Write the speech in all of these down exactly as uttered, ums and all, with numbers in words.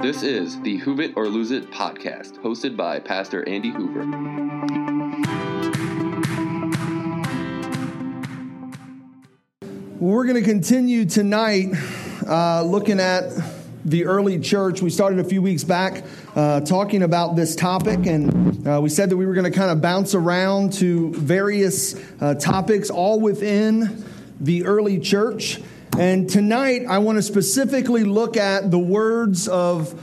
This is the Hoove It or Lose It podcast, hosted by Pastor Andy Hoover. We're going to continue tonight uh, looking at the early church. We started a few weeks back uh, talking about this topic, and uh, we said that we were going to kind of bounce around to various uh, topics all within the early church. And tonight I want to specifically look at the words of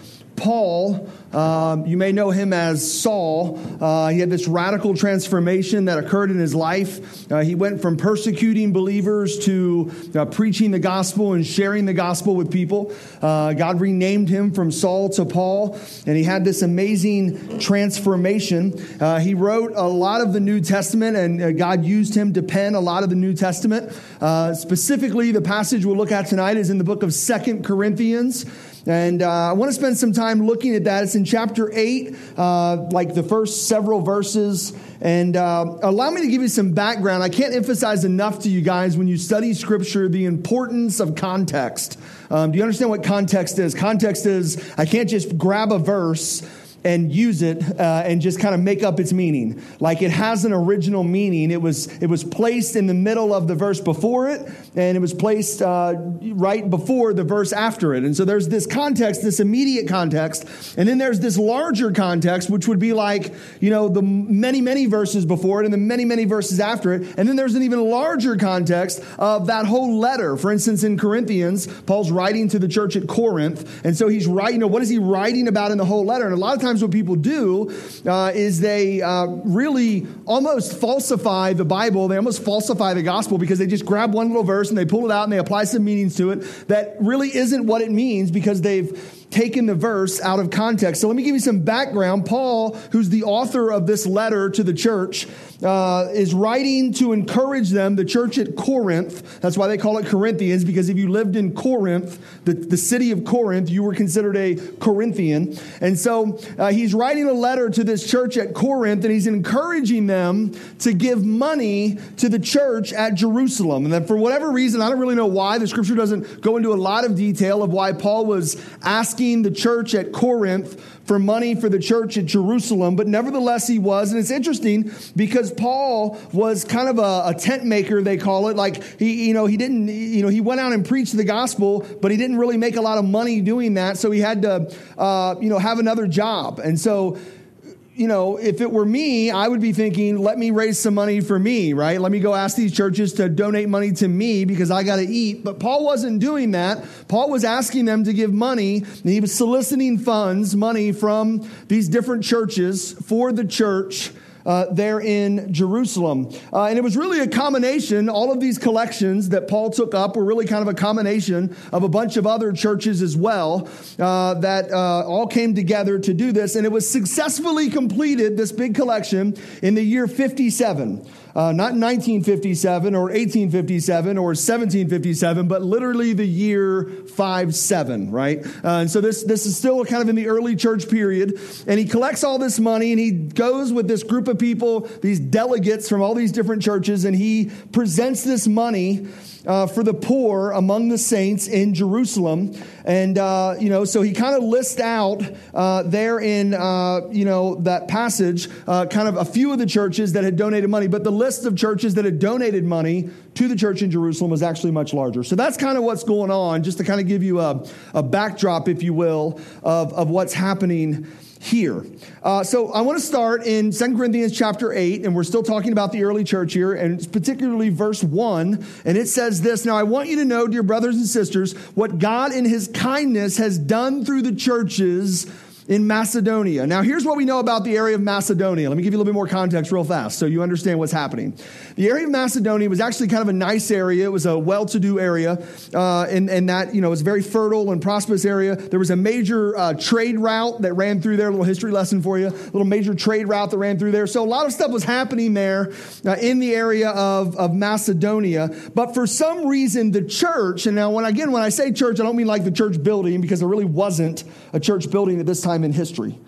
Paul. Um, you may know him as Saul. Uh, he had this radical transformation that occurred in his life. Uh, he went from persecuting believers to uh, preaching the gospel and sharing the gospel with people. Uh, God renamed him from Saul to Paul, and he had this amazing transformation. Uh, he wrote a lot of the New Testament, and uh, God used him to pen a lot of the New Testament. Uh, specifically, the passage we'll look at tonight is in the book of Second Corinthians. And uh, I want to spend some time looking at that. It's in chapter eight, uh, like the first several verses. And uh, allow me to give you some background. I can't emphasize enough to you guys when you study Scripture the importance of context. Um, do you understand what context is? Context is I can't just grab a verse and use it uh, and just kind of make up its meaning. Like it has an original meaning. It was it was placed in the middle of the verse before it, and it was placed uh, right before the verse after it. And so there's this context, this immediate context, and then there's this larger context, which would be like, you know, the many, many verses before it and the many, many verses after it. And then there's an even larger context of that whole letter. For instance, in Corinthians, Paul's writing to the church at Corinth, and so he's writing, you know, what is he writing about in the whole letter? And a lot of times what people do uh, is they uh, really almost falsify the Bible. They almost falsify the gospel because they just grab one little verse and they pull it out and they apply some meanings to it that really isn't what it means because they've taken the verse out of context. So let me give you some background. Paul, who's the author of this letter to the church, uh, is writing to encourage them, the church at Corinth. That's why they call it Corinthians, because if you lived in Corinth, the, the city of Corinth, you were considered a Corinthian. And so uh, he's writing a letter to this church at Corinth, and he's encouraging them to give money to the church at Jerusalem. And then for whatever reason, I don't really know why, the scripture doesn't go into a lot of detail of why Paul was asking the church at Corinth for money for the church at Jerusalem, but nevertheless he was. And it's interesting because Paul was kind of a, a tent maker, they call it. Like he, you know, he didn't, you know, he went out and preached the gospel, but he didn't really make a lot of money doing that. So he had to, uh, you know, have another job. And so, you know, if it were me, I would be thinking, let me raise some money for me, right? Let me go ask these churches to donate money to me because I got to eat. But Paul wasn't doing that. Paul was asking them to give money, and he was soliciting funds, money from these different churches for the church Uh, there in Jerusalem. Uh, and it was really a combination, all of these collections that Paul took up were really kind of a combination of a bunch of other churches as well uh, that uh, all came together to do this. And it was successfully completed, this big collection, in the year fifty-seven. Uh, not nineteen fifty-seven or eighteen fifty-seven or seventeen fifty-seven, but literally the year five seven, right? Uh, and so this, this is still kind of in the early church period. And he collects all this money and he goes with this group of people, these delegates from all these different churches, and he presents this money Uh, for the poor among the saints in Jerusalem. And, uh, you know, so he kind of lists out uh, there in, uh, you know, that passage, uh, kind of a few of the churches that had donated money. But the list of churches that had donated money to the church in Jerusalem was actually much larger. So that's kind of what's going on, just to kind of give you a, a backdrop, if you will, of, of what's happening here. Uh, so I want to start in Second Corinthians chapter eight, and we're still talking about the early church here, and particularly verse one, and it says this: "Now I want you to know, dear brothers and sisters, what God in his kindness has done through the churches in Macedonia." Now, here's what we know about the area of Macedonia. Let me give you a little bit more context real fast so you understand what's happening. The area of Macedonia was actually kind of a nice area. It was a well-to-do area, uh, and, and that, you know, it was a very fertile and prosperous area. There was a major uh, trade route that ran through there. A little history lesson for you. A little major trade route that ran through there. So a lot of stuff was happening there uh, in the area of, of Macedonia. But for some reason, the church, and now when again, when I say church, I don't mean like the church building, because there really wasn't a church building at this time in history.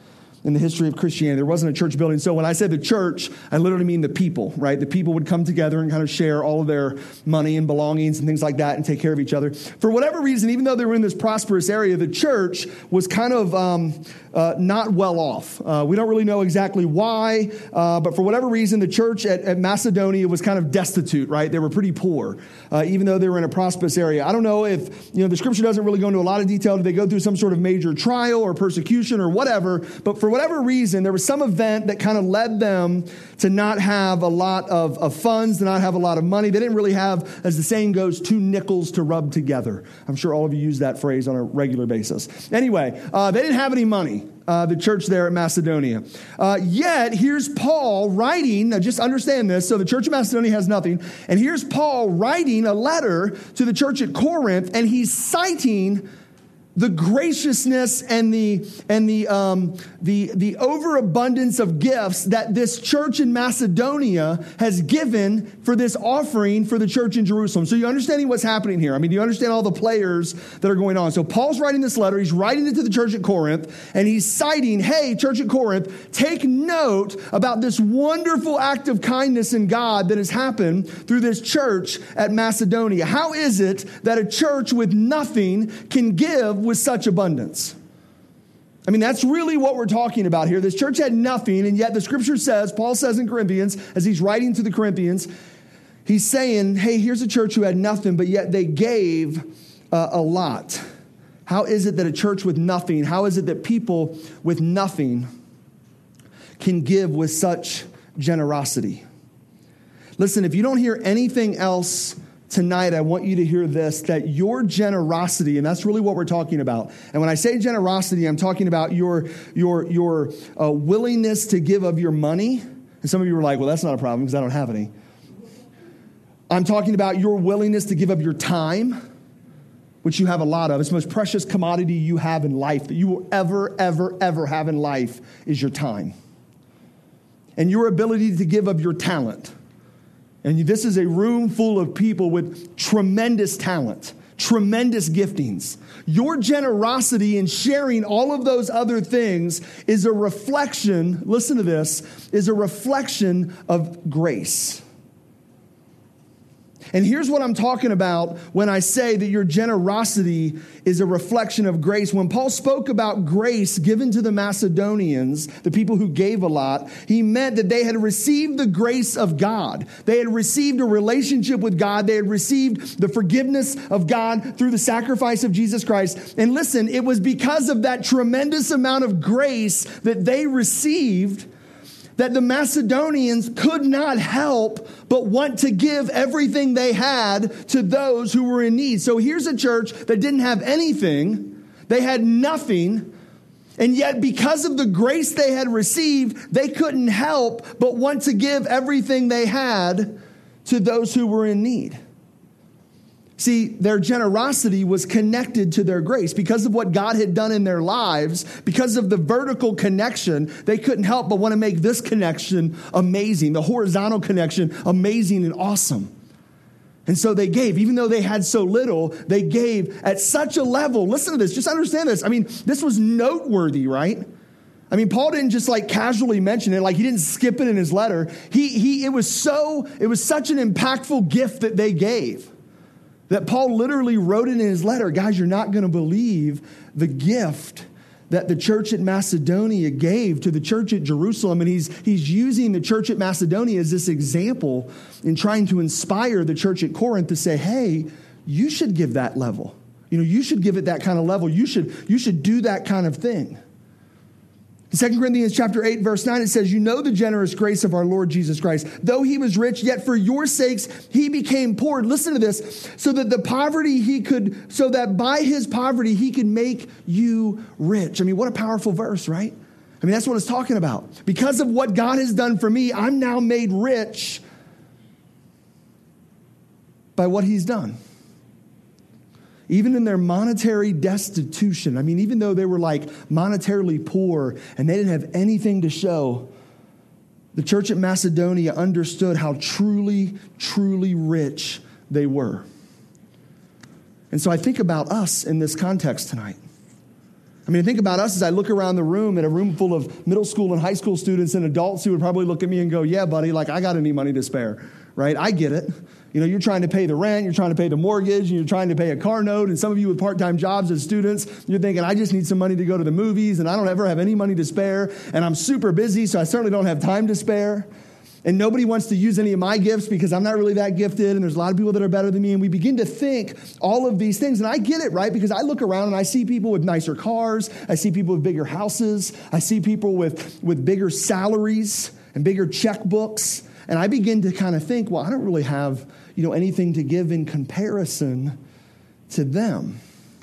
in the history of Christianity. There wasn't a church building. So when I say the church, I literally mean the people, right? The people would come together and kind of share all of their money and belongings and things like that and take care of each other. For whatever reason, even though they were in this prosperous area, the church was kind of um, uh, not well off. Uh, we don't really know exactly why, uh, but for whatever reason, the church at, at Macedonia was kind of destitute, right? They were pretty poor, uh, even though they were in a prosperous area. I don't know if, you know, the scripture doesn't really go into a lot of detail. Did they go through some sort of major trial or persecution or whatever? But for whatever reason, there was some event that kind of led them to not have a lot of, of funds, to not have a lot of money. They didn't really have, as the saying goes, two nickels to rub together. I'm sure all of you use that phrase on a regular basis. Anyway, uh, they didn't have any money, uh, the church there at Macedonia. Uh, yet, here's Paul writing, now just understand this, so the church of Macedonia has nothing, and here's Paul writing a letter to the church at Corinth, and he's citing the graciousness and the and the um, the the overabundance of gifts that this church in Macedonia has given for this offering for the church in Jerusalem. So you're understanding what's happening here. I mean, do you understand all the players that are going on? So Paul's writing this letter. He's writing it to the church at Corinth, and he's citing, hey, church at Corinth, take note about this wonderful act of kindness in God that has happened through this church at Macedonia. How is it that a church with nothing can give with such abundance? I mean, that's really what we're talking about here. This church had nothing, and yet the scripture says, Paul says in Corinthians, as he's writing to the Corinthians, he's saying, hey, here's a church who had nothing, but yet they gave uh, a lot. How is it that a church with nothing, how is it that people with nothing can give with such generosity? Listen, if you don't hear anything else tonight, I want you to hear this, that your generosity, and that's really what we're talking about. And when I say generosity, I'm talking about your, your, your uh, willingness to give of your money. And some of you are like, well, that's not a problem because I don't have any. I'm talking about your willingness to give of your time, which you have a lot of. It's the most precious commodity you have in life, that you will ever, ever, ever have in life, is your time. And your ability to give of your talent. And this is a room full of people with tremendous talent, tremendous giftings. Your generosity in sharing all of those other things is a reflection, listen to this, is a reflection of grace. And here's what I'm talking about when I say that your generosity is a reflection of grace. When Paul spoke about grace given to the Macedonians, the people who gave a lot, he meant that they had received the grace of God. They had received a relationship with God. They had received the forgiveness of God through the sacrifice of Jesus Christ. And listen, it was because of that tremendous amount of grace that they received that the Macedonians could not help but want to give everything they had to those who were in need. So here's a church that didn't have anything. They had nothing. And yet because of the grace they had received, they couldn't help but want to give everything they had to those who were in need. See, their generosity was connected to their grace. Because of what God had done in their lives, because of the vertical connection, they couldn't help but want to make this connection amazing, the horizontal connection amazing and awesome. And so they gave, even though they had so little, they gave at such a level. Listen to this, just understand this. I mean, this was noteworthy, right? I mean, Paul didn't just like casually mention it, like he didn't skip it in his letter. He, he, it was so, it was such an impactful gift that they gave, that Paul literally wrote it in his letter. Guys, you're not going to believe the gift that the church at Macedonia gave to the church at Jerusalem. And he's, he's using the church at Macedonia as this example in trying to inspire the church at Corinth to say, hey, you should give that level. You know, you should give it that kind of level. You should, you should do that kind of thing. In Second Corinthians chapter eight, verse nine, it says, you know the generous grace of our Lord Jesus Christ. Though he was rich, yet for your sakes he became poor. Listen to this. So that the poverty he could, so that by his poverty he could make you rich. I mean, what a powerful verse, right? I mean, that's what it's talking about. Because of what God has done for me, I'm now made rich by what he's done. Even in their monetary destitution, I mean, even though they were like monetarily poor and they didn't have anything to show, the church at Macedonia understood how truly, truly rich they were. And so I think about us in this context tonight. I I mean, think about us as I look around the room at a room full of middle school and high school students and adults who would probably look at me and go, yeah, buddy, like I got any money to spare, right? I get it. You know, you're trying to pay the rent, you're trying to pay the mortgage, and you're trying to pay a car note, and some of you with part-time jobs as students, you're thinking, I just need some money to go to the movies, and I don't ever have any money to spare, and I'm super busy, so I certainly don't have time to spare. And nobody wants to use any of my gifts because I'm not really that gifted, and there's a lot of people that are better than me, and we begin to think all of these things. And I get it, right? Because I look around and I see people with nicer cars, I see people with bigger houses, I see people with, with bigger salaries and bigger checkbooks, and I begin to kind of think, well, I don't really have, you know, anything to give in comparison to them.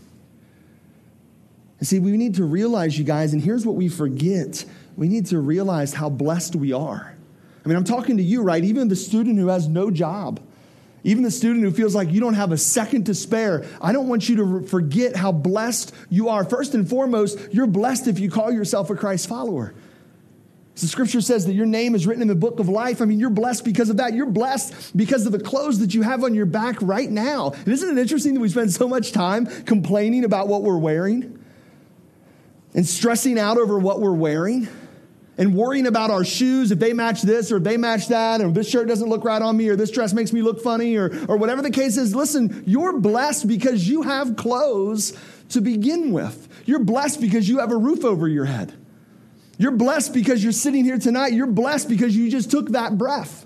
And see, we need to realize, you guys, and here's what we forget. We need to realize how blessed we are. I mean, I'm talking to you, right? Even the student who has no job, even the student who feels like you don't have a second to spare, I don't want you to forget how blessed you are. First and foremost, you're blessed if you call yourself a Christ follower. The scripture says that your name is written in the book of life. I mean, you're blessed because of that. You're blessed because of the clothes that you have on your back right now. And isn't it interesting that we spend so much time complaining about what we're wearing and stressing out over what we're wearing and worrying about our shoes, if they match this or if they match that, or this shirt doesn't look right on me, or this dress makes me look funny, or, or whatever the case is. Listen, you're blessed because you have clothes to begin with. You're blessed because you have a roof over your head. You're blessed because you're sitting here tonight. You're blessed because you just took that breath.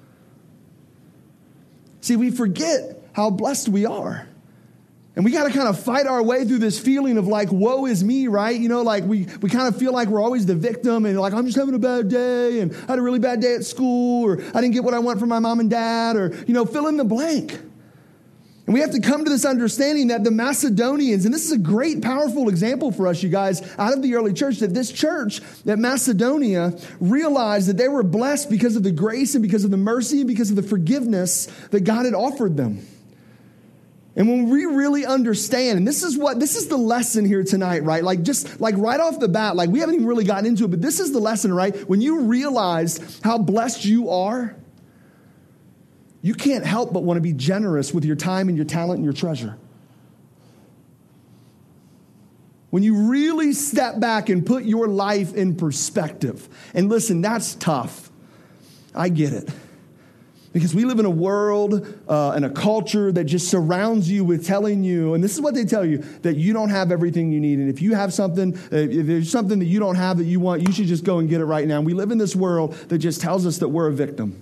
See, we forget how blessed we are. And we got to kind of fight our way through this feeling of like, woe is me, right? You know, like we, we kind of feel like we're always the victim and like, I'm just having a bad day and I had a really bad day at school, or I didn't get what I want from my mom and dad, or, you know, fill in the blank. And we have to come to this understanding that the Macedonians, and this is a great, powerful example for us, you guys, out of the early church, that this church, that Macedonia, realized that they were blessed because of the grace and because of the mercy and because of the forgiveness that God had offered them. And when we really understand, and this is what, this is the lesson here tonight, right? Like just like right off the bat, like we haven't even really gotten into it, but this is the lesson, right? When you realize how blessed you are, you can't help but want to be generous with your time and your talent and your treasure. When you really step back and put your life in perspective. And listen, that's tough. I get it. Because we live in a world uh, and a culture that just surrounds you with telling you, and this is what they tell you, that you don't have everything you need. And if you have something, if there's something that you don't have that you want, you should just go and get it right now. And we live in this world that just tells us that we're a victim.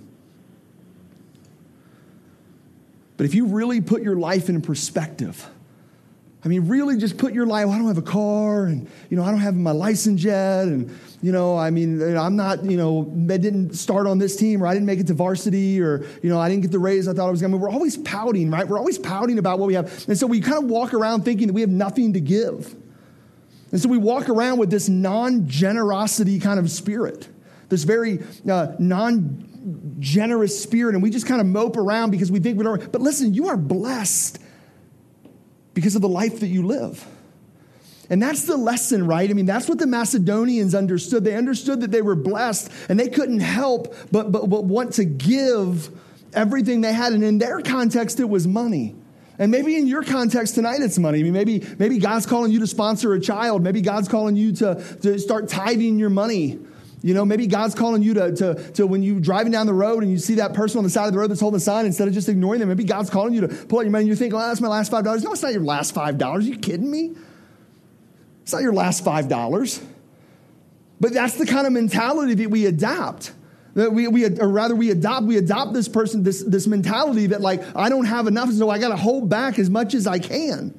But if you really put your life in perspective, I mean, really just put your life, well, I don't have a car, and, you know, I don't have my license yet, and, you know, I mean, I'm not, you know, I didn't start on this team, or I didn't make it to varsity, or, you know, I didn't get the raise I thought I was going to. We're always pouting, right? We're always pouting about what we have. And so we kind of walk around thinking that we have nothing to give. And so we walk around with this non-generosity kind of spirit, this very uh, non generous spirit, and we just kind of mope around because we think we don't. But listen, you are blessed because of the life that you live. And that's the lesson, right? I mean, that's what the Macedonians understood. They understood that they were blessed, and they couldn't help but, but, but want to give everything they had. And in their context, it was money. And maybe in your context tonight, it's money. I mean, maybe, maybe God's calling you to sponsor a child. Maybe God's calling you to, to start tithing your money. You know, maybe God's calling you to, to, to when you're driving down the road and you see that person on the side of the road that's holding a sign, instead of just ignoring them, maybe God's calling you to pull out your money and you think, oh, that's my last five dollars. No, it's not your last five dollars. Are you kidding me? It's not your last five dollars. But that's the kind of mentality that we adopt. That we, we, or rather we adopt, we adopt this person, this, this mentality that like, I don't have enough, so I got to hold back as much as I can.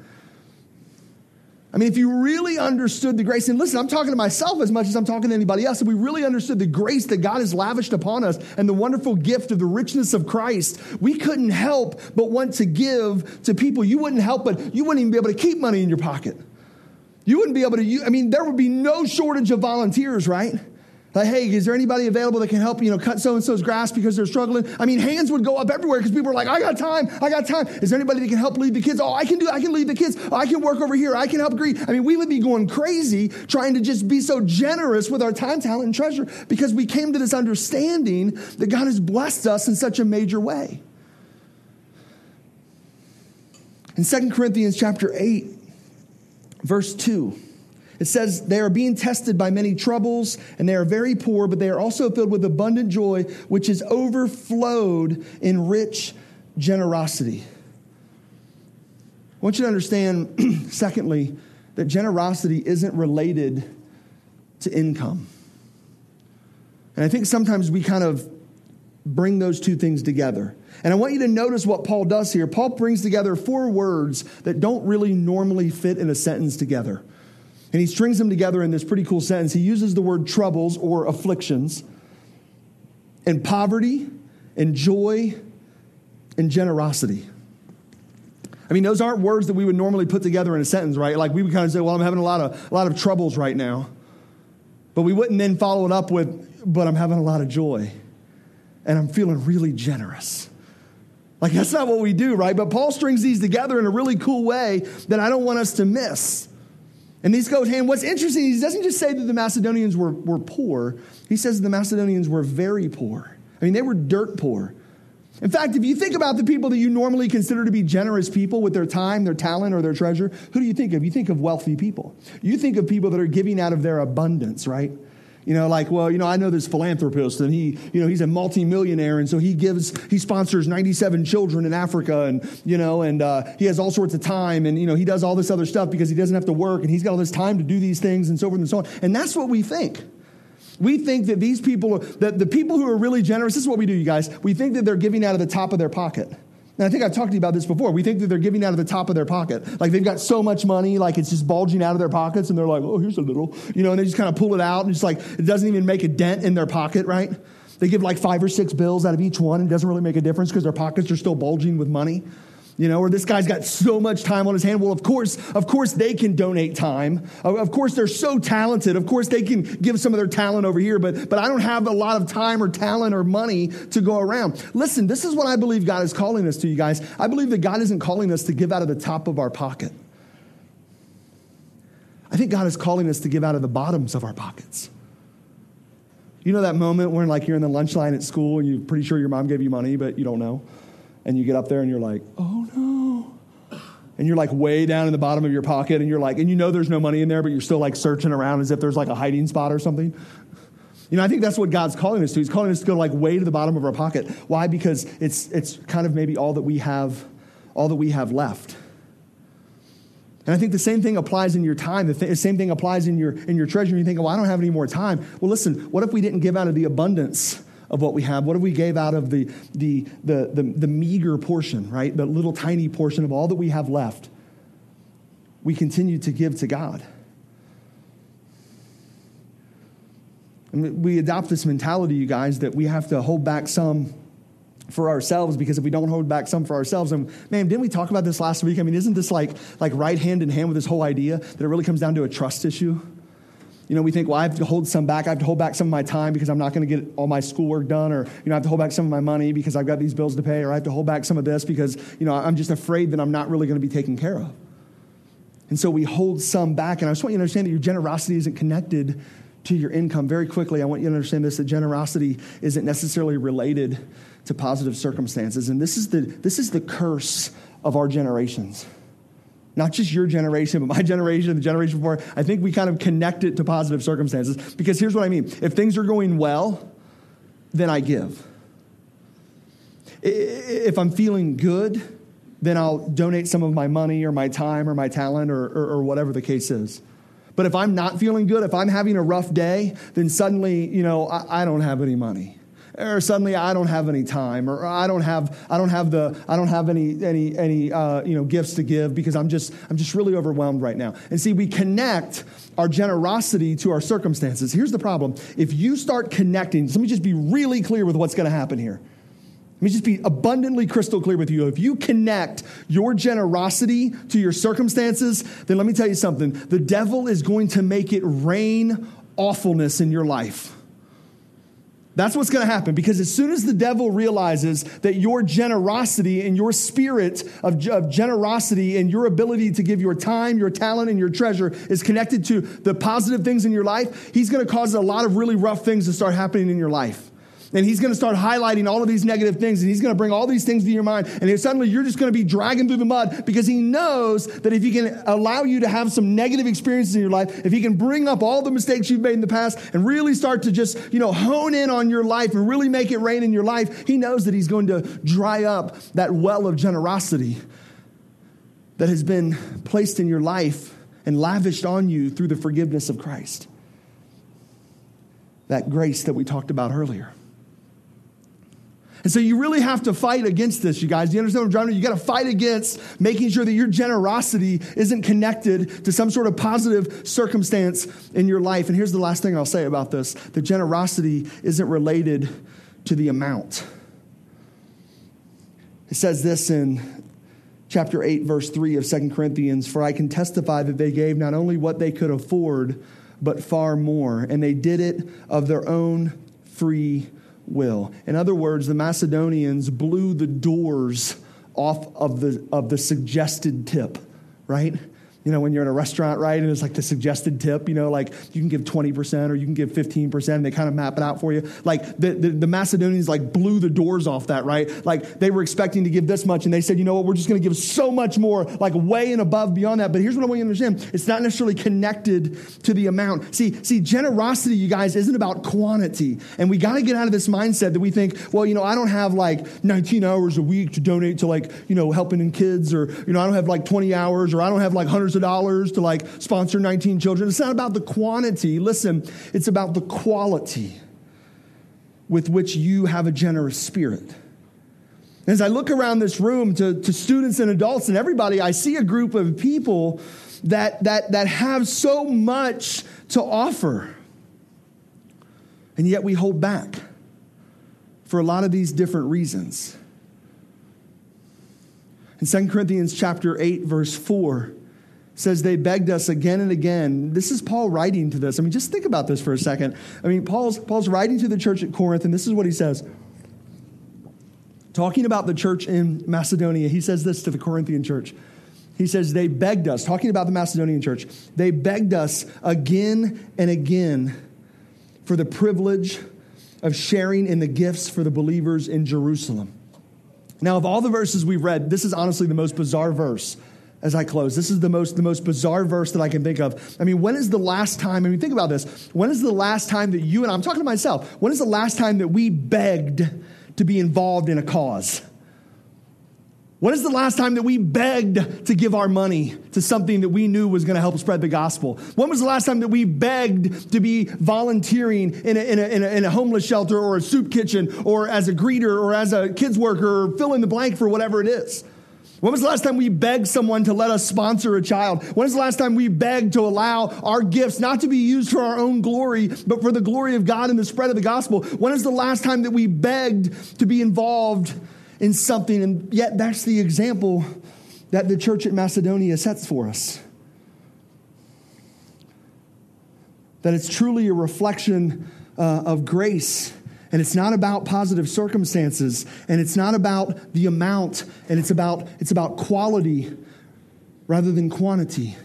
I mean, if you really understood the grace, and listen, I'm talking to myself as much as I'm talking to anybody else, if we really understood the grace that God has lavished upon us and the wonderful gift of the richness of Christ, we couldn't help but want to give to people. You wouldn't help, but you wouldn't even be able to keep money in your pocket. You wouldn't be able to, I mean, there would be no shortage of volunteers, right? Like, hey, is there anybody available that can help, you know, cut so-and-so's grass because they're struggling? I mean, hands would go up everywhere because people were like, I got time, I got time. Is there anybody that can help lead the kids? Oh, I can do, I can lead the kids. Oh, I can work over here. I can help greet. I mean, we would be going crazy trying to just be so generous with our time, talent, and treasure because we came to this understanding that God has blessed us in such a major way. In Second Corinthians chapter eight, verse two, It says they are being tested by many troubles, and they are very poor, but they are also filled with abundant joy, which is overflowed in rich generosity. I want you to understand, secondly, that generosity isn't related to income. And I think sometimes we kind of bring those two things together. And I want you to notice what Paul does here. Paul brings together four words that don't really normally fit in a sentence together. And he strings them together in this pretty cool sentence. He uses the word troubles or afflictions, and poverty, and joy, and generosity. I mean, those aren't words that we would normally put together in a sentence, right? Like we would kind of say, well, I'm having a lot of, a lot of troubles right now. But we wouldn't then follow it up with, but I'm having a lot of joy. And I'm feeling really generous. Like that's not what we do, right? But Paul strings these together in a really cool way that I don't want us to miss. And these go hand. What's interesting, he doesn't just say that the Macedonians were, were poor. He says the Macedonians were very poor. I mean, they were dirt poor. In fact, if you think about the people that you normally consider to be generous people with their time, their talent, or their treasure, who do you think of? You think of wealthy people. You think of people that are giving out of their abundance, right? You know, like, well, you know, I know this philanthropist, and he, you know, he's a multimillionaire, and so he gives, he sponsors ninety-seven children in Africa, and, you know, and uh, he has all sorts of time, and, you know, he does all this other stuff because he doesn't have to work, and he's got all this time to do these things, and so forth and so on. And that's what we think. We think that these people, that the people who are really generous, this is what we do, you guys. We think that they're giving out of the top of their pocket. And I think I've talked to you about this before. We think that they're giving out of the top of their pocket. Like they've got so much money, like it's just bulging out of their pockets, and they're like, oh, here's a little, you know, and they just kind of pull it out, and it's like, it doesn't even make a dent in their pocket, right? They give like five or six bills out of each one, and it doesn't really make a difference because their pockets are still bulging with money. You know, or this guy's got so much time on his hand. Well, of course, of course they can donate time. Of course, they're so talented. Of course, they can give some of their talent over here, but, but I don't have a lot of time or talent or money to go around. Listen, this is what I believe God is calling us to, you guys. I believe that God isn't calling us to give out of the top of our pocket. I think God is calling us to give out of the bottoms of our pockets. You know that moment when like you're in the lunch line at school and you're pretty sure your mom gave you money, but you don't know. And you get up there and you're like, oh no. And you're like way down in the bottom of your pocket and you're like, and you know there's no money in there, but you're still like searching around as if there's like a hiding spot or something. You know, I think that's what God's calling us to. He's calling us to go like way to the bottom of our pocket. Why? Because it's it's kind of maybe all that we have, all that we have left. And I think the same thing applies in your time. The th- same thing applies in your in your treasure. You think, well, I don't have any more time. Well, listen, what if we didn't give out of the abundance of what we have? What if we gave out of the, the the the the meager portion, right? The little tiny portion of all that we have left. We continue to give to God. And we adopt this mentality, you guys, that we have to hold back some for ourselves, because if we don't hold back some for ourselves, and man, didn't we talk about this last week? I mean, isn't this like like right hand in hand with this whole idea that it really comes down to a trust issue? You know, we think, well, I have to hold some back. I have to hold back some of my time because I'm not going to get all my schoolwork done, or, you know, I have to hold back some of my money because I've got these bills to pay, or I have to hold back some of this because, you know, I'm just afraid that I'm not really going to be taken care of. And so we hold some back. And I just want you to understand that your generosity isn't connected to your income. Very quickly, I want you to understand this, that generosity isn't necessarily related to positive circumstances. And this is the this is the curse of our generations. Not just your generation, but my generation, the generation before. I think we kind of connect it to positive circumstances, because here's what I mean. If things are going well, then I give. If I'm feeling good, then I'll donate some of my money or my time or my talent or, or, or whatever the case is. But if I'm not feeling good, if I'm having a rough day, then suddenly, you know, I, I don't have any money. Or suddenly I don't have any time, or I don't have I don't have the I don't have any any any uh, you know gifts to give because I'm just I'm just really overwhelmed right now. And see, we connect our generosity to our circumstances. Here's the problem: if you start connecting, let me just be really clear with what's going to happen here. Let me just be abundantly crystal clear with you. If you connect your generosity to your circumstances, then let me tell you something: the devil is going to make it rain awfulness in your life. That's what's going to happen, because as soon as the devil realizes that your generosity and your spirit of, of generosity and your ability to give your time, your talent, and your treasure is connected to the positive things in your life, he's going to cause a lot of really rough things to start happening in your life. And he's going to start highlighting all of these negative things, and he's going to bring all these things to your mind, and then suddenly you're just going to be dragging through the mud because he knows that if he can allow you to have some negative experiences in your life, if he can bring up all the mistakes you've made in the past and really start to just, you know, hone in on your life and really make it rain in your life, he knows that he's going to dry up that well of generosity that has been placed in your life and lavished on you through the forgiveness of Christ. That grace that we talked about earlier. And so you really have to fight against this, you guys. Do you understand what I'm driving at? You got to fight against making sure that your generosity isn't connected to some sort of positive circumstance in your life. And here's the last thing I'll say about this. The generosity isn't related to the amount. It says this in chapter eight, verse three of Second Corinthians, "For I can testify that they gave not only what they could afford, but far more. And they did it of their own free will." In other words, the Macedonians blew the doors off of the of the suggested tip, right? You know, when you're in a restaurant, right, and it's like the suggested tip, you know, like you can give twenty percent or you can give fifteen percent, and they kind of map it out for you. Like the, the, the Macedonians like blew the doors off that, right? Like they were expecting to give this much, and they said, you know what, we're just going to give so much more, like way and above beyond that. But here's what I want you to understand. It's not necessarily connected to the amount. See, see, generosity, you guys, isn't about quantity. And we got to get out of this mindset that we think, well, you know, I don't have like nineteen hours a week to donate to like, you know, helping in kids, or, you know, I don't have like twenty hours, or I don't have like hundreds of dollars to like sponsor nineteen children. It's not about the quantity. Listen, it's about the quality with which you have a generous spirit. As I look around this room to, to students and adults and everybody, I see a group of people that, that, that have so much to offer. And yet we hold back for a lot of these different reasons. In Second Corinthians chapter eight, verse four, says they begged us again and again. This is Paul writing to this. I mean, just think about this for a second. I mean, Paul's, Paul's writing to the church at Corinth, and this is what he says. Talking about the church in Macedonia, he says this to the Corinthian church. He says, they begged us, talking about the Macedonian church, they begged us again and again for the privilege of sharing in the gifts for the believers in Jerusalem. Now, of all the verses we've read, this is honestly the most bizarre verse. As I close, this is the most the most bizarre verse that I can think of. I mean, when is the last time, I mean, think about this. When is the last time that you and I, I'm talking to myself, when is the last time that we begged to be involved in a cause? When is the last time that we begged to give our money to something that we knew was going to help spread the gospel? When was the last time that we begged to be volunteering in a, in a, in a, in a homeless shelter or a soup kitchen or as a greeter or as a kids worker or fill in the blank for whatever it is? When was the last time we begged someone to let us sponsor a child? When was the last time we begged to allow our gifts not to be used for our own glory, but for the glory of God and the spread of the gospel? When is the last time that we begged to be involved in something? And yet that's the example that the church at Macedonia sets for us. That it's truly a reflection uh, of grace. And it's not about positive circumstances, and it's not about the amount, and it's about it's about quality rather than quantity.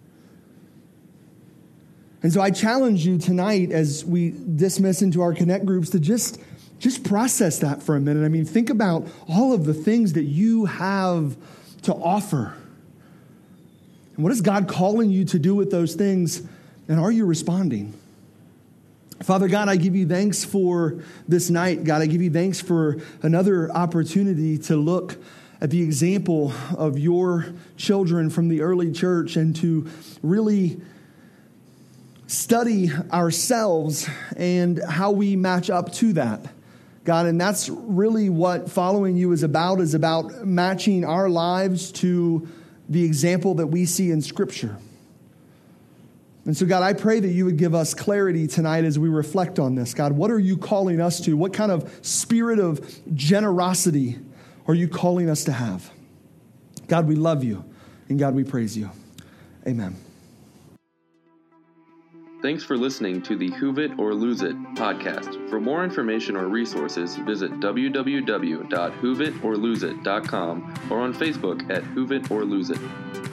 And so I challenge you tonight as we dismiss into our Connect groups to just, just process that for a minute. I mean, think about all of the things that you have to offer. And what is God calling you to do with those things, and are you responding? Father God, I give you thanks for this night. God, I give you thanks for another opportunity to look at the example of your children from the early church and to really study ourselves and how we match up to that. God, and that's really what following you is about, is about matching our lives to the example that we see in Scripture. And so, God, I pray that you would give us clarity tonight as we reflect on this. God, what are you calling us to? What kind of spirit of generosity are you calling us to have? God, we love you, and God, we praise you. Amen. Thanks for listening to the Hoove It or Lose It podcast. For more information or resources, visit w w w dot hoove it or lose it dot com or on Facebook at Hoove It or Lose It.